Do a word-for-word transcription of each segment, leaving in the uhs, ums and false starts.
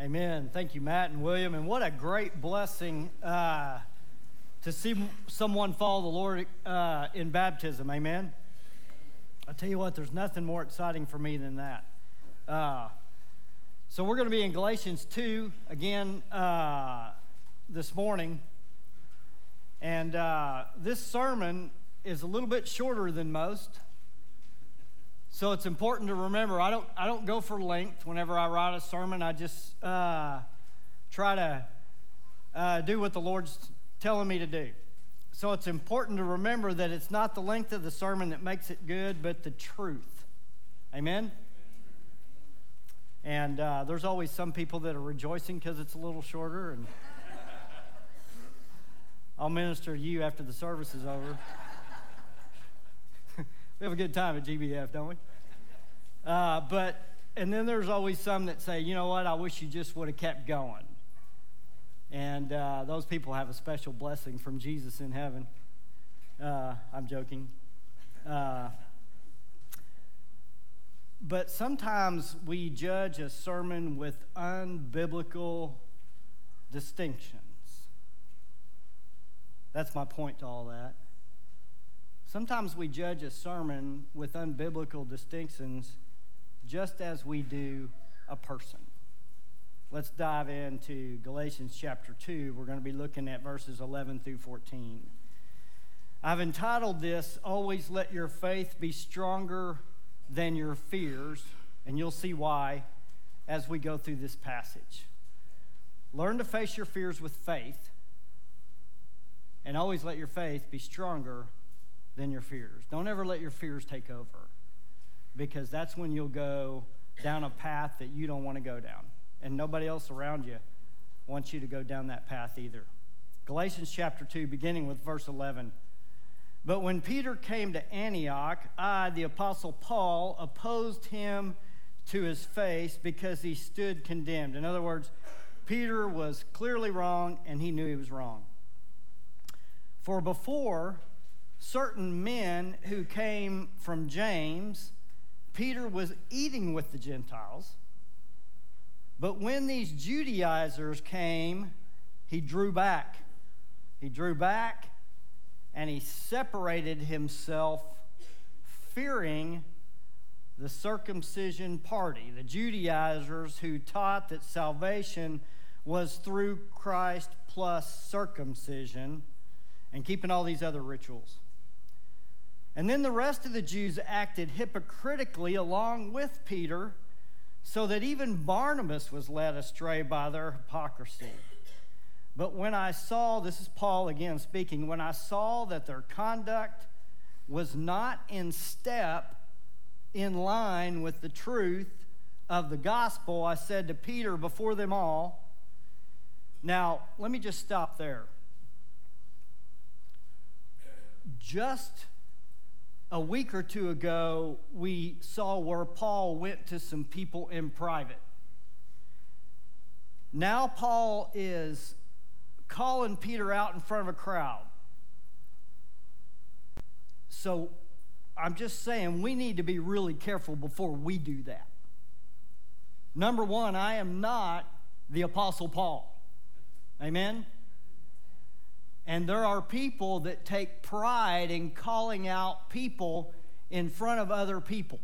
Amen. Thank you, Matt and William. And what a great blessing uh, to see someone follow the Lord uh, in baptism. Amen. I tell you what, there's nothing more exciting for me than that. Uh, so we're going to be in Galatians two again uh, this morning. And uh, this sermon is a little bit shorter than most. So it's important to remember, I don't I don't go for length whenever I write a sermon. I just uh, try to uh, do what the Lord's telling me to do. So it's important to remember that it's not the length of the sermon that makes it good, but the truth. Amen? And uh, there's always some people that are rejoicing because it's a little shorter, and I'll minister to you after the service is over. We have a good time at G B F, don't we? Uh, but, and then there's always some that say, you know what, I wish you just would have kept going. And uh, those people have a special blessing from Jesus in heaven. Uh, I'm joking. Uh, but sometimes we judge a sermon with unbiblical distinctions. That's my point to all that. Sometimes we judge a sermon with unbiblical distinctions just as we do a person. Let's dive into Galatians chapter two. We're going to be looking at verses eleven through fourteen. I've entitled this, Always Let Your Faith Be Stronger Than Your Fears, and you'll see why as we go through this passage. Learn to face your fears with faith, and always let your faith be stronger than your fears. Don't ever let your fears take over, because that's when you'll go down a path that you don't want to go down, and nobody else around you wants you to go down that path either. Galatians chapter two, beginning with verse eleven. But when Peter came to Antioch, I, the apostle Paul, opposed him to his face because he stood condemned. In other words, Peter was clearly wrong, and he knew he was wrong. For before certain men who came from James, Peter was eating with the Gentiles. But when these Judaizers came, he drew back. He drew back and he separated himself, fearing the circumcision party, the Judaizers who taught that salvation was through Christ plus circumcision, and keeping all these other rituals. And then the rest of the Jews acted hypocritically along with Peter, so that even Barnabas was led astray by their hypocrisy. But when I saw, this is Paul again speaking, when I saw that their conduct was not in step, in line with the truth of the gospel, I said to Peter before them all, now let me just stop there. Just a week or two ago, we saw where Paul went to some people in private. Now Paul is calling Peter out in front of a crowd. So I'm just saying we need to be really careful before we do that. Number one, I am not the Apostle Paul. Amen? And there are people that take pride in calling out people in front of other people.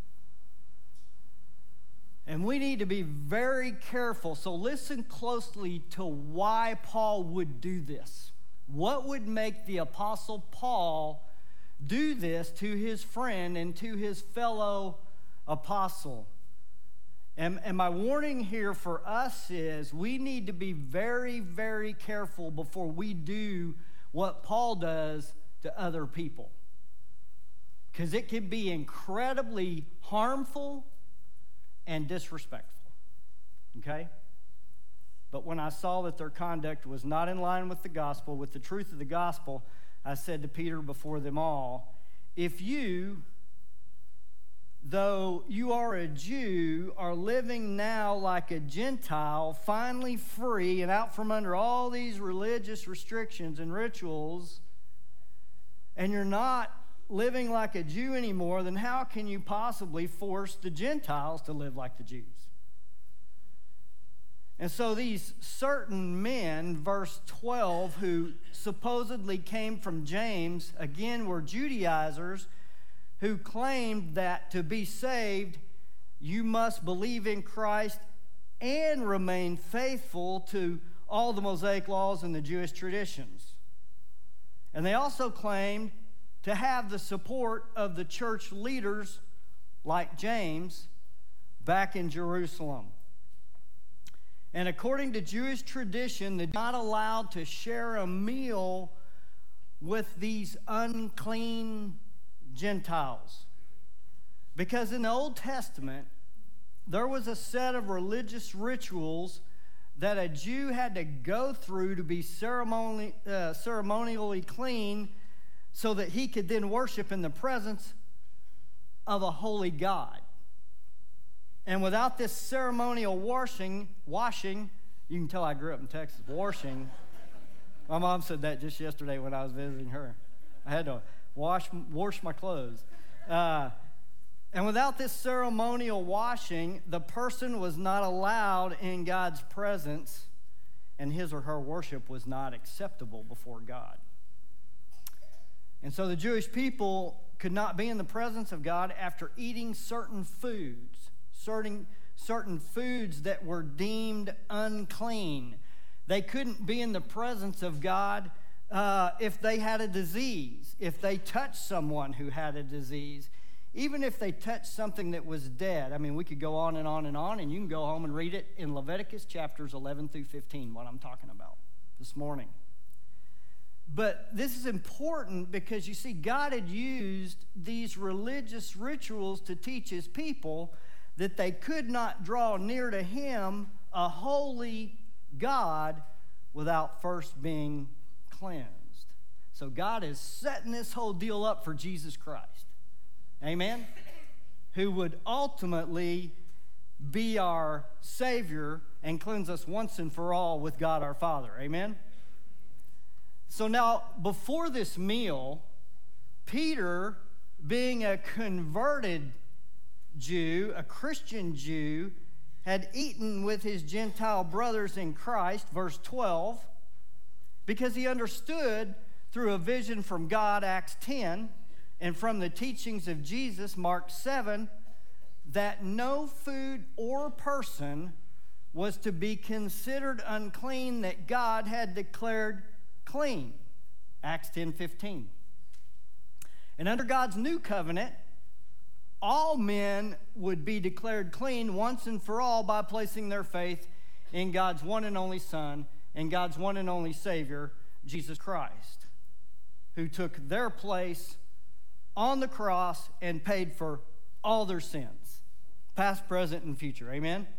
And we need to be very careful. So listen closely to why Paul would do this. What would make the Apostle Paul do this to his friend and to his fellow apostle? And, and my warning here for us is we need to be very, very careful before we do what Paul does to other people. Because it can be incredibly harmful and disrespectful. Okay? But when I saw that their conduct was not in line with the gospel, with the truth of the gospel, I said to Peter before them all, if you, though you are a Jew, are living now like a Gentile, finally free and out from under all these religious restrictions and rituals, and you're not living like a Jew anymore, then how can you possibly force the Gentiles to live like the Jews? And so these certain men, verse twelve, who supposedly came from James, again were Judaizers who claimed that to be saved, you must believe in Christ and remain faithful to all the Mosaic laws and the Jewish traditions. And they also claimed to have the support of the church leaders like James back in Jerusalem. And according to Jewish tradition, they're not allowed to share a meal with these unclean Gentiles. Because in the Old Testament, there was a set of religious rituals that a Jew had to go through to be ceremonially, uh, ceremonially clean so that he could then worship in the presence of a holy God. And without this ceremonial washing, washing, you can tell I grew up in Texas, washing. My mom said that just yesterday when I was visiting her. I had to wash, wash my clothes. Uh, and without this ceremonial washing, the person was not allowed in God's presence, and his or her worship was not acceptable before God. And so the Jewish people could not be in the presence of God after eating certain foods. Certain, certain foods that were deemed unclean. They couldn't be in the presence of God uh, if they had a disease, if they touched someone who had a disease, even if they touched something that was dead. I mean, we could go on and on and on, and you can go home and read it in Leviticus chapters eleven through fifteen, what I'm talking about this morning. But this is important because, you see, God had used these religious rituals to teach his people that they could not draw near to him, a holy God, without first being cleansed. So God is setting this whole deal up for Jesus Christ. Amen? Who would ultimately be our Savior and cleanse us once and for all with God our Father. Amen? So now, before this meal, Peter, being a converted Jew, a Christian Jew, had eaten with his Gentile brothers in Christ, verse twelve, because he understood through a vision from God, Acts ten, and from the teachings of Jesus, Mark seven, that no food or person was to be considered unclean that God had declared clean, Acts ten fifteen. And under God's new covenant, all men would be declared clean once and for all by placing their faith in God's one and only Son and God's one and only Savior, Jesus Christ, who took their place on the cross and paid for all their sins, past, present, and future. Amen?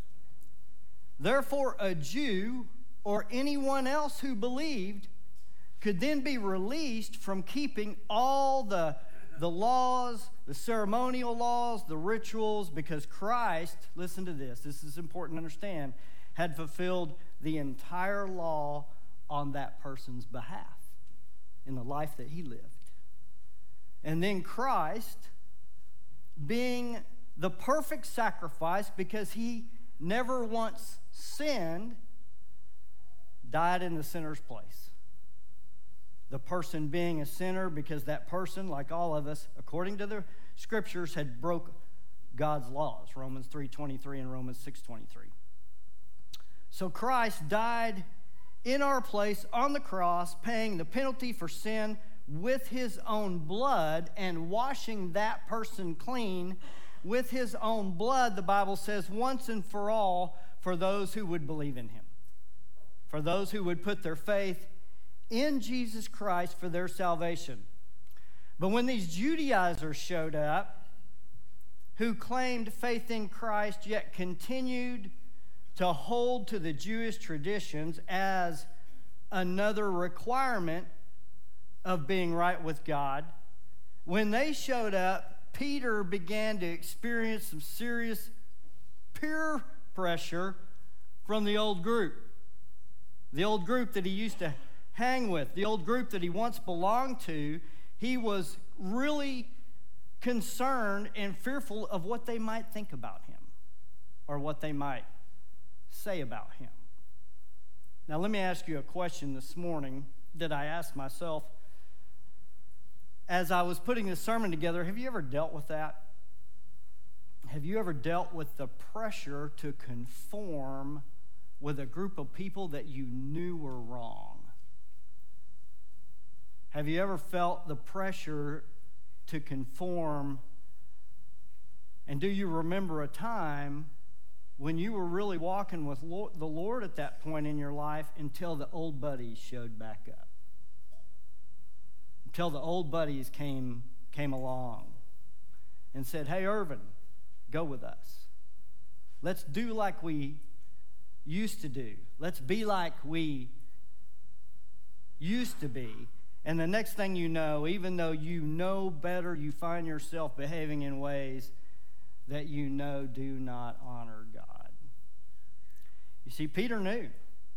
Therefore, a Jew or anyone else who believed could then be released from keeping all the the laws, the ceremonial laws, the rituals, because Christ, listen to this, this is important to understand, had fulfilled the entire law on that person's behalf in the life that he lived. And then Christ, being the perfect sacrifice because he never once sinned, died in the sinner's place. The person being a sinner because that person, like all of us, according to the scriptures, had broke God's laws, Romans three twenty-three and Romans six twenty-three. So Christ died in our place on the cross, paying the penalty for sin with his own blood and washing that person clean with his own blood, the Bible says, once and for all, for those who would believe in him, for those who would put their faith in Jesus Christ for their salvation. But when these Judaizers showed up, who claimed faith in Christ yet continued to hold to the Jewish traditions as another requirement of being right with God, when they showed up, Peter began to experience some serious peer pressure from the old group. The old group that he used to hang with, the old group that he once belonged to. He was really concerned and fearful of what they might think about him or what they might say about him? Now, let me ask you a question this morning that I asked myself as I was putting this sermon together. Have you ever dealt with that? Have you ever dealt with the pressure to conform with a group of people that you knew were wrong? Have you ever felt the pressure to conform? And do you remember a time when you were really walking with the Lord at that point in your life until the old buddies showed back up? Until the old buddies came, came along and said, "Hey, Irvin, go with us. Let's do like we used to do. Let's be like we used to be." And the next thing you know, even though you know better, you find yourself behaving in ways that you know do not honor God. You see, Peter knew.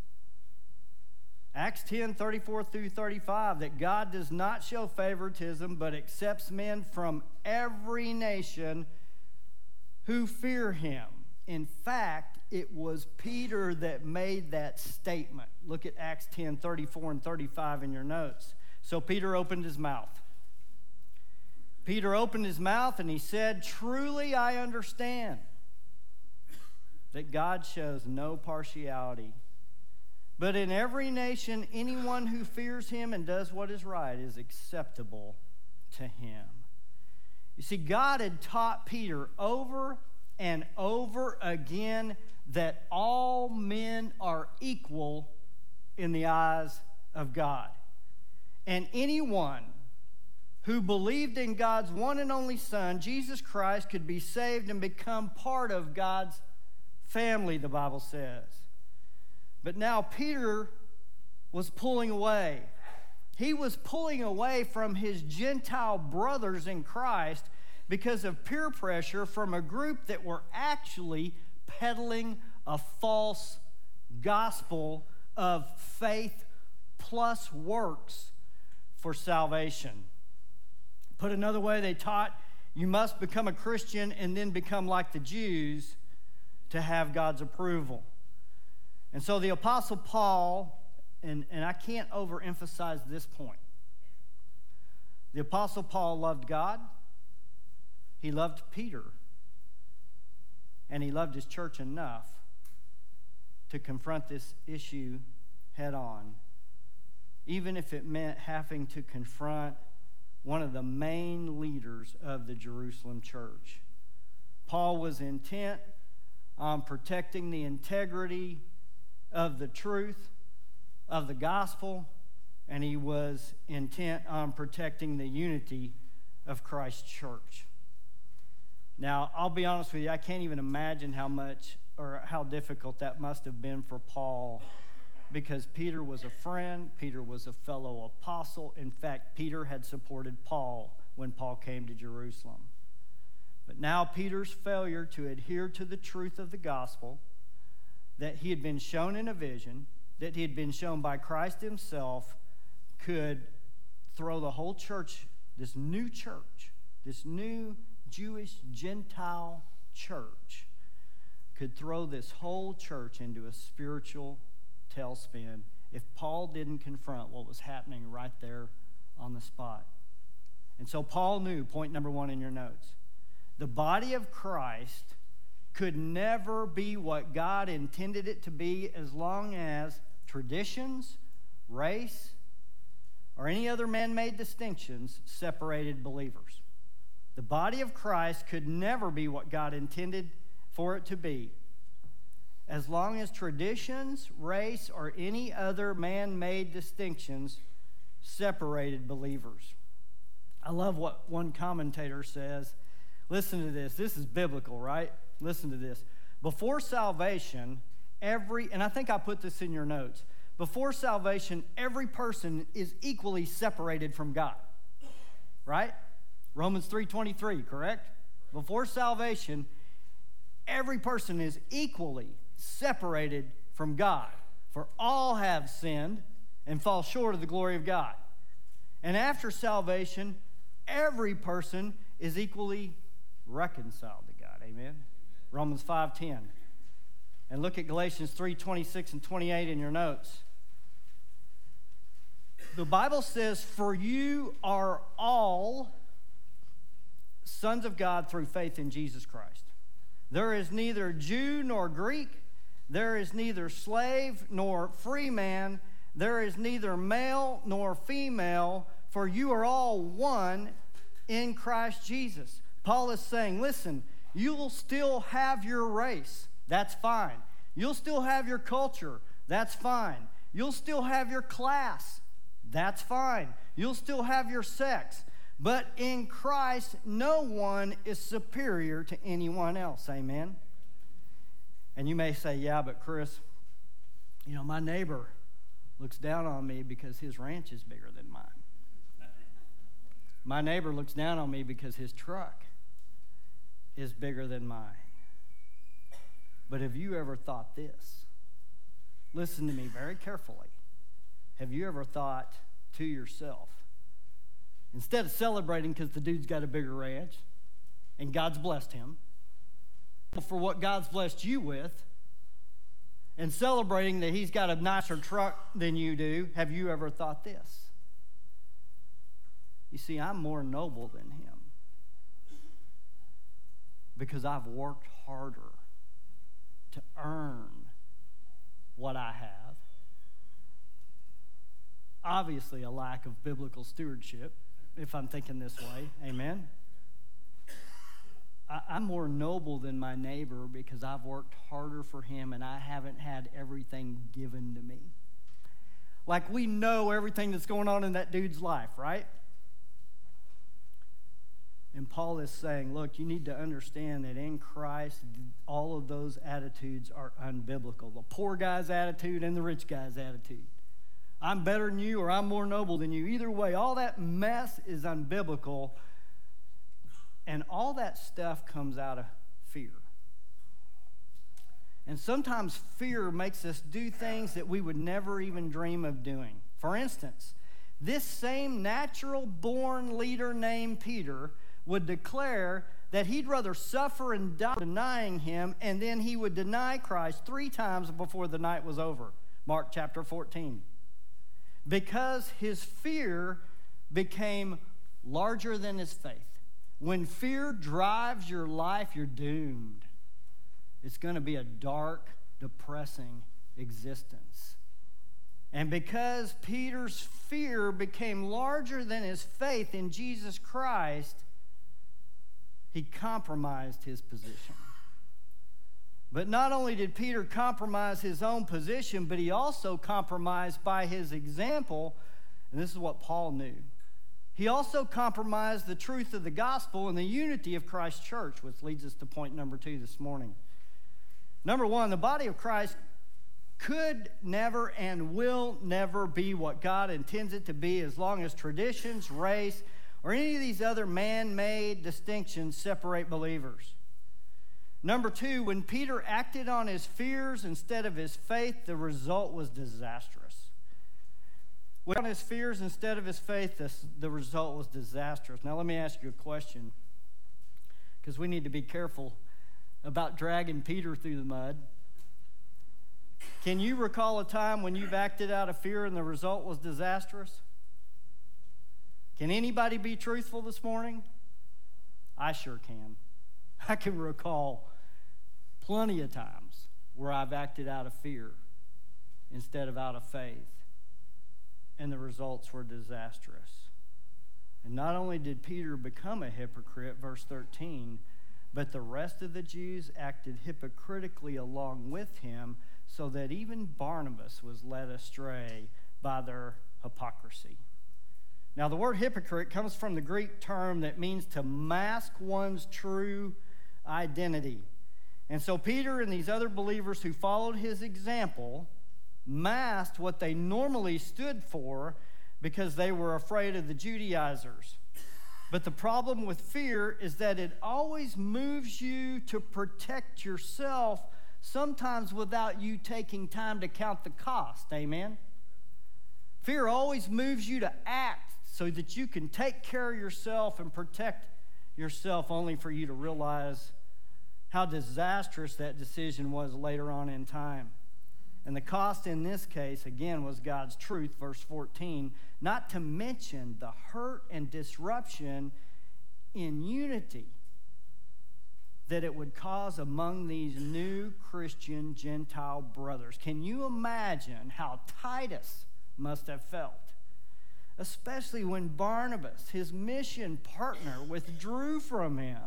Acts ten, thirty-four through thirty-five, that God does not show favoritism, but accepts men from every nation who fear him. In fact, it was Peter that made that statement. Look at Acts ten, thirty-four and thirty-five in your notes. So Peter opened his mouth. Peter opened his mouth and he said, "Truly I understand that God shows no partiality, but in every nation anyone who fears him and does what is right is acceptable to him." You see, God had taught Peter over and over again that all men are equal in the eyes of God. And anyone who believed in God's one and only Son, Jesus Christ, could be saved and become part of God's family, the Bible says. But now Peter was pulling away. He was pulling away from his Gentile brothers in Christ because of peer pressure from a group that were actually peddling a false gospel of faith plus works for salvation. Put another way, they taught you must become a Christian and then become like the Jews to have God's approval. And so the Apostle Paul, and, and I can't overemphasize this point, the Apostle Paul loved God, he loved Peter, and he loved his church enough to confront this issue head on, even if it meant having to confront one of the main leaders of the Jerusalem church. Paul was intent on protecting the integrity of the truth of the gospel, and he was intent on protecting the unity of Christ's church. Now, I'll be honest with you, I can't even imagine how much or how difficult that must have been for Paul, because Peter was a friend, Peter was a fellow apostle. In fact, Peter had supported Paul when Paul came to Jerusalem. But now Peter's failure to adhere to the truth of the gospel that he had been shown in a vision, that he had been shown by Christ himself, could throw the whole church, this new church, this new Jewish Gentile church, could throw this whole church into a spiritual tailspin if Paul didn't confront what was happening right there on the spot. And so Paul knew, point number one in your notes, the body of Christ could never be what God intended it to be as long as traditions, race, or any other man-made distinctions separated believers. The body of Christ could never be what God intended for it to be as long as traditions, race, or any other man-made distinctions separated believers. I love what one commentator says. Listen to this. This is biblical, right? Listen to this. Before salvation, every, and I think I put this in your notes, before salvation, every person is equally separated from God, right? Romans three twenty-three, correct? Before salvation, every person is equally separated from God, for all have sinned and fall short of the glory of God. And after salvation, every person is equally reconciled to God. Amen? Romans five ten. And look at Galatians three, twenty-six and twenty-eight in your notes. The Bible says, "For you are all sons of God through faith in Jesus Christ. There is neither Jew nor Greek. There is neither slave nor free man. There is neither male nor female, for you are all one in Christ Jesus." Paul is saying, listen, you'll still have your race. That's fine. You'll still have your culture. That's fine. You'll still have your class. That's fine. You'll still have your sex. But in Christ, no one is superior to anyone else. Amen? And you may say, yeah, but Chris, you know, my neighbor looks down on me because his ranch is bigger than mine. My neighbor looks down on me because his truck is bigger than mine. But have you ever thought this? Listen to me very carefully. Have you ever thought to yourself, instead of celebrating because the dude's got a bigger ranch and God's blessed him, for what God's blessed you with, and celebrating that he's got a nicer truck than you do, have you ever thought this? You see, I'm more noble than him because I've worked harder to earn what I have. Obviously, a lack of biblical stewardship, if I'm thinking this way. Amen? I, I'm more noble than my neighbor because I've worked harder for him and I haven't had everything given to me. Like we know everything that's going on in that dude's life, right? And Paul is saying, look, you need to understand that in Christ, all of those attitudes are unbiblical. The poor guy's attitude and the rich guy's attitude. I'm better than you or I'm more noble than you. Either way, all that mess is unbiblical. And all that stuff comes out of fear. And sometimes fear makes us do things that we would never even dream of doing. For instance, this same natural-born leader named Peter would declare that he'd rather suffer and die denying him, and then he would deny Christ three times before the night was over. Mark chapter fourteen. Because his fear became larger than his faith. When fear drives your life, you're doomed. It's going to be a dark, depressing existence. And because Peter's fear became larger than his faith in Jesus Christ, he compromised his position. But not only did Peter compromise his own position, but he also compromised by his example, and this is what Paul knew. He also compromised the truth of the gospel and the unity of Christ's church, which leads us to point number two this morning. Number one, the body of Christ could never and will never be what God intends it to be as long as traditions, race, or any of these other man-made distinctions separate believers. Number two, when Peter acted on his fears instead of his faith, the result was disastrous. When on his fears instead of his faith, this, the result was disastrous. Now let me ask you a question, because we need to be careful about dragging Peter through the mud. Can you recall a time when you've acted out of fear and the result was disastrous? Can anybody be truthful this morning? I sure can. I can recall plenty of times where I've acted out of fear instead of out of faith, and the results were disastrous. And not only did Peter become a hypocrite, verse thirteen, but the rest of the Jews acted hypocritically along with him, so that even Barnabas was led astray by their hypocrisy. Now, the word hypocrite comes from the Greek term that means to mask one's true identity. And so Peter and these other believers who followed his example masked what they normally stood for because they were afraid of the Judaizers. But the problem with fear is that it always moves you to protect yourself, sometimes without you taking time to count the cost. Amen? Fear always moves you to act so that you can take care of yourself and protect yourself, only for you to realize how disastrous that decision was later on in time. And the cost in this case, again, was God's truth, verse fourteen, not to mention the hurt and disruption in unity that it would cause among these new Christian Gentile brothers. Can you imagine how Titus must have felt? Especially when Barnabas, his mission partner, withdrew from him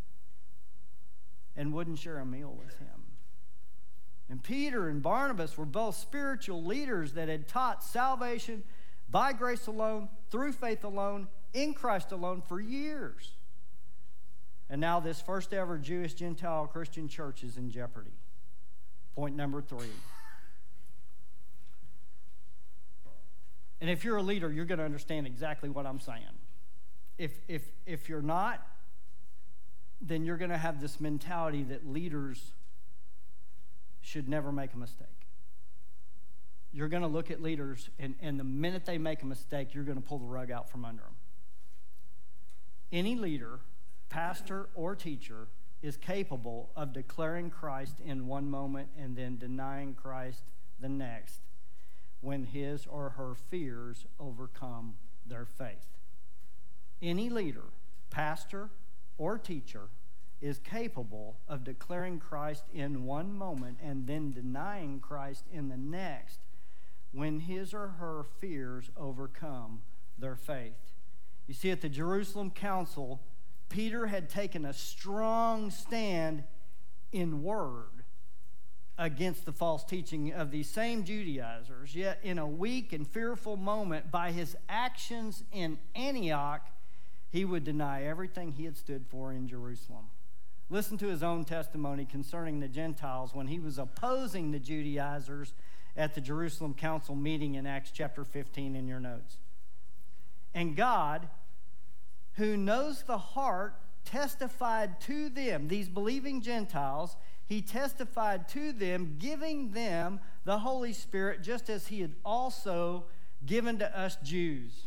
and wouldn't share a meal with him. And Peter and Barnabas were both spiritual leaders that had taught salvation by grace alone, through faith alone, in Christ alone for years. And now this first ever Jewish Gentile Christian church is in jeopardy. Point number three. And if you're a leader, you're going to understand exactly what I'm saying. If, if, if you're not, then you're going to have this mentality that leaders should never make a mistake. You're going to look at leaders, and, and the minute they make a mistake, you're going to pull the rug out from under them. Any leader, pastor or teacher, is capable of declaring Christ in one moment and then denying Christ the next when his or her fears overcome their faith. Any leader, pastor or teacher, is capable of declaring Christ in one moment and then denying Christ in the next when his or her fears overcome their faith. You see, at the Jerusalem Council, Peter had taken a strong stand in word against the false teaching of these same Judaizers. Yet in a weak and fearful moment, by his actions in Antioch, he would deny everything he had stood for in Jerusalem. Listen to his own testimony concerning the Gentiles when he was opposing the Judaizers at the Jerusalem Council meeting in Acts chapter fifteen in your notes. And God, who knows the heart, testified to them, these believing Gentiles, he testified to them, giving them the Holy Spirit, just as he had also given to us Jews.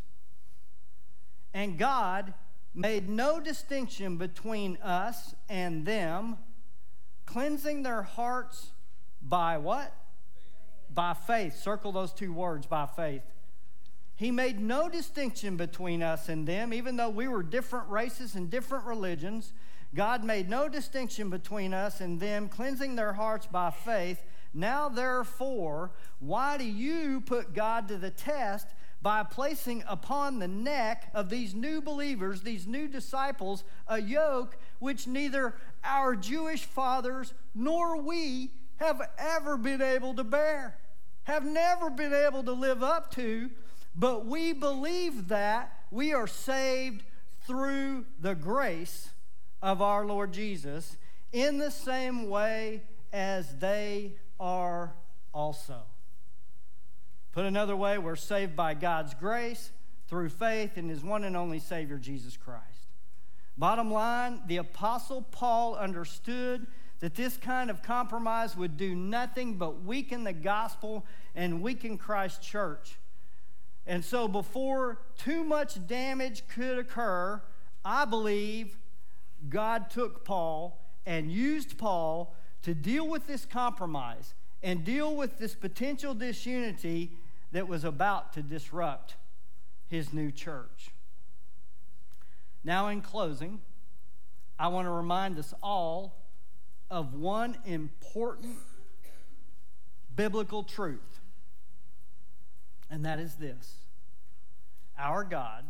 And God made no distinction between us and them, cleansing their hearts by what? Faith. By faith. Circle those two words, by faith. He made no distinction between us and them, even though we were different races and different religions. God made no distinction between us and them, cleansing their hearts by faith. Now, therefore, why do you put God to the test by placing upon the neck of these new believers, these new disciples, a yoke which neither our Jewish fathers nor we have ever been able to bear, have never been able to live up to? But we believe that we are saved through the grace of our Lord Jesus in the same way as they are also. Put another way, we're saved by God's grace through faith in his one and only Savior, Jesus Christ. Bottom line, the Apostle Paul understood that this kind of compromise would do nothing but weaken the gospel and weaken Christ's church. And so before too much damage could occur, I believe God took Paul and used Paul to deal with this compromise and deal with this potential disunity that was about to disrupt his new church. Now, in closing, I want to remind us all of one important biblical truth, and that is this: our God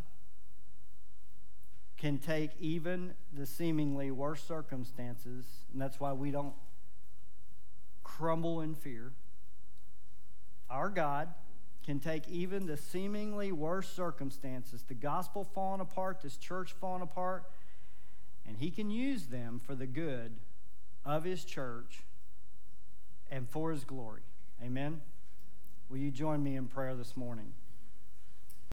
can take even the seemingly worst circumstances, and that's why we don't crumble in fear. Our God can take even the seemingly worst circumstances, the gospel falling apart, this church falling apart, and he can use them for the good of his church and for his glory. Amen? Will you join me in prayer this morning?